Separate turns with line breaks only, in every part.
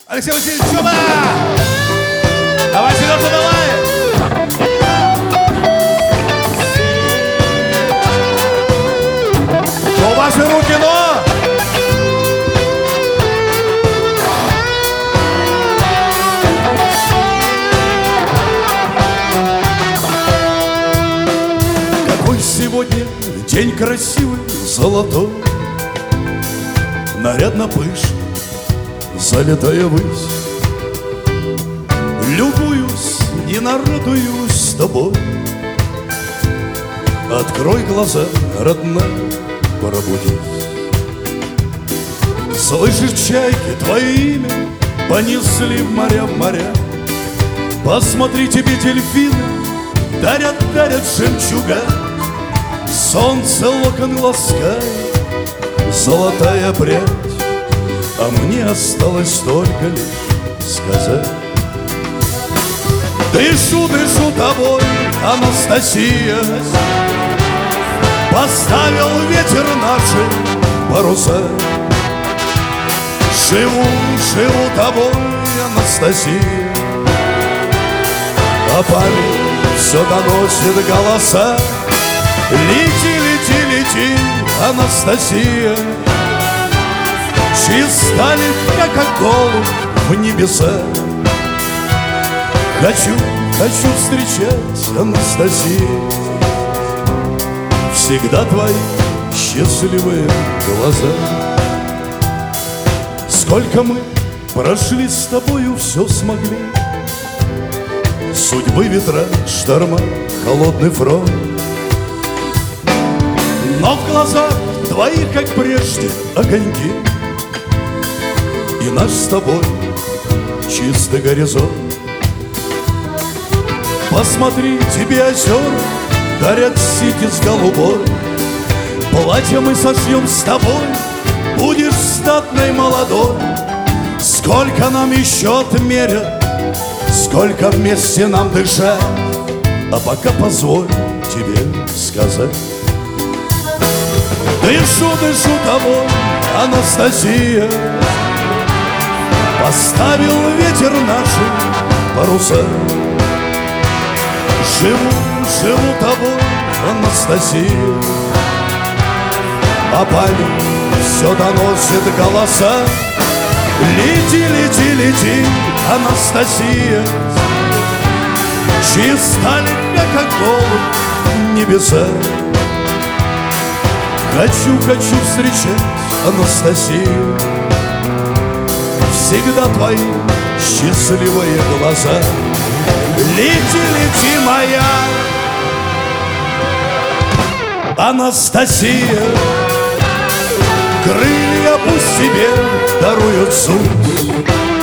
Алексей Васильевич, Чуба! Давай, Сережа, давай! Ну, ваши руки, но! Какой сегодня день красивый, золотой, нарядно пышный, залитая высь. Любуюсь и нарадуюсь с тобой. Открой глаза, родная, пробудись. Слышишь, чайки твое имя понесли в моря. Посмотри, тебе дельфины дарят жемчуга. Солнце локон ласкает, золотая прядь. А мне осталось только лишь сказать: дышу тобой, Анастасия. Поставил ветер наши паруса. Живу тобой, Анастасия. А память все доносит голоса. Лети, Анастасия. Чиста легка, как голубь в небеса. Хочу встречать, Анастасия, всегда твои счастливые глаза. Сколько мы прошли с тобою, все смогли. Судьбы, ветра, шторма, холодный фронт. Но в глазах твоих, как прежде, огоньки. И наш с тобой чистый горизонт. Посмотри, тебе озера дарят ситец голубой. Платье мы сошьем с тобой, будешь статной молодой. Сколько нам еще отмерят, сколько вместе нам дышать. А пока позволь тебе сказать: дышу тобой, Анастасия. Поставил ветер наши паруса. Живу тобой, Анастасия. А память все доносит голоса. Лети, Анастасия. Чиста легка, как голубь небеса. Хочу встречать, Анастасия, всегда твои счастливые глаза. Лети, моя Анастасия. Крылья пусть тебе даруют судьбы,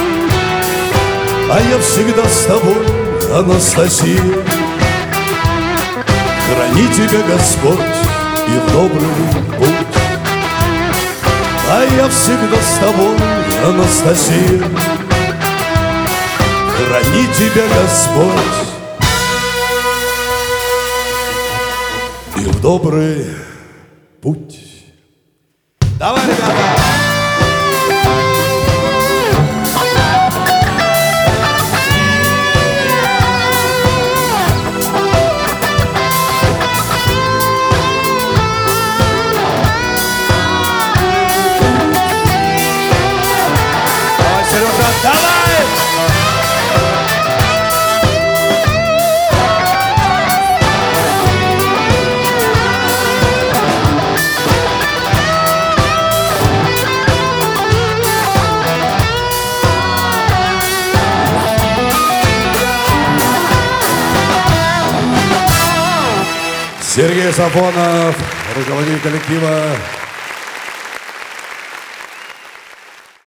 а я всегда с тобой, Анастасия. Храни тебя Господь и в добрый путь, а я всегда с тобой, Анастасия. Храни тебя Господь и в добрый путь. Давай, ребята! Давай, Сережа, давай! Сергей Сафонов, руководитель коллектива